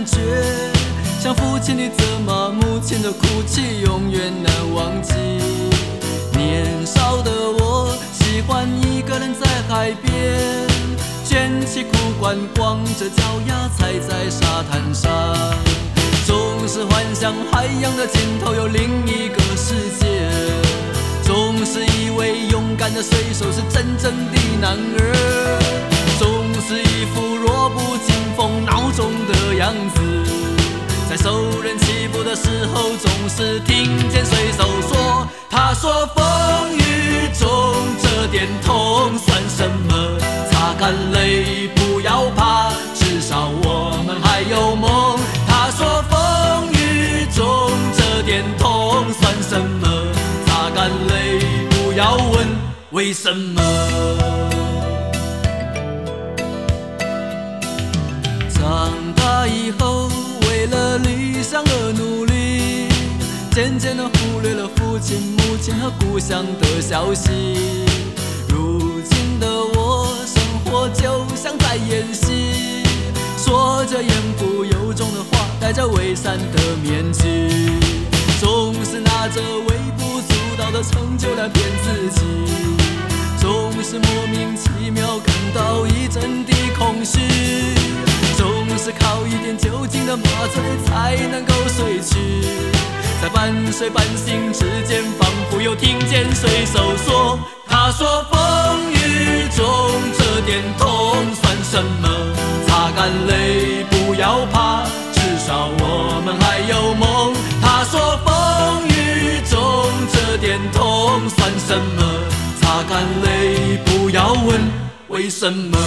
觉，像父亲的责骂，母亲的哭泣，永远难忘记。年少的我喜欢一个人在海边，卷起裤管，光着脚丫踩在沙滩上，总是幻想海洋的尽头有另一个世界，总是以为勇敢的水手是真正的男儿，总是一副弱不禁风孬种的样子，在受人欺负的时候总是听见水手说，他说风雨中这点痛算什么，擦干泪不要怕，至少我们还有梦。他说风雨中这点痛算什么，擦干泪不要问为什么。长大以后为了理想而努力，渐渐地忽略了父亲母亲和故乡的消息。如今的我生活就像在演戏，说着言不由衷的话，戴着伪善的面具，总是拿着微不足道的成就来骗自己，总是莫名其妙感到一阵的空虚，总是靠一点酒精的麻醉才能够睡去，在半睡半醒之间，仿佛又听见水手说，他说风雨中这点痛算什么，擦干泪不要怕，至少我们还有梦。他说风雨中这点痛算什么，擦干泪不要问为什么。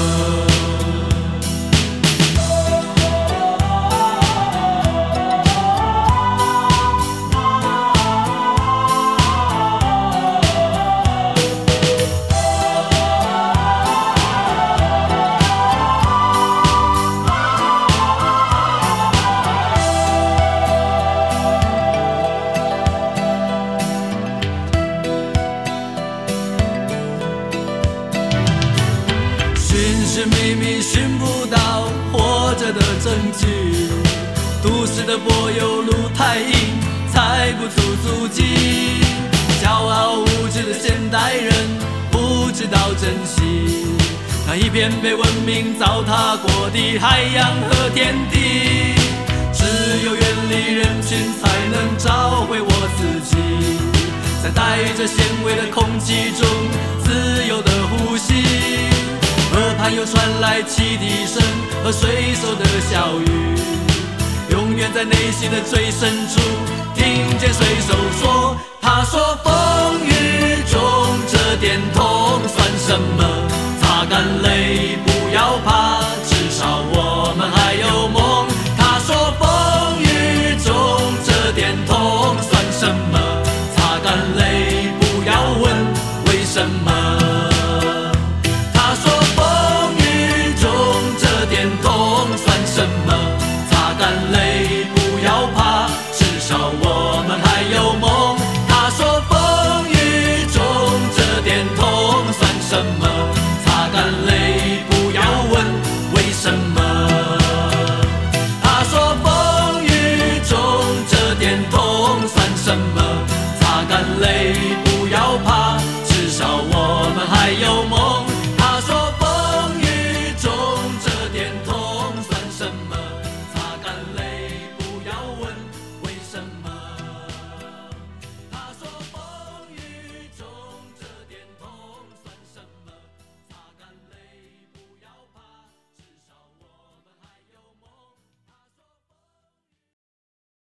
寻寻觅觅寻不到活着的证据，都市的柏油路太硬，踩不出足迹，骄傲无知的现代人不知道珍惜那一片被文明糟蹋过的海洋和天地，只有远离人群才能找回我自己，在带着咸味的空气中自由的呼吸，河畔又传来汽笛声和水手的笑语，永远在内心的最深处听见水手说，他说风雨中这点痛算什么，擦干泪不要怕，至少我们还有梦。他说风雨中这点痛算什么，擦干泪不要问为什么。他说风雨中这点痛算什么，擦干泪不要怕，至少我们还有梦。他说风雨中这点痛算什么，擦干泪不要问为什么。他说风雨中这点痛算什么，擦干泪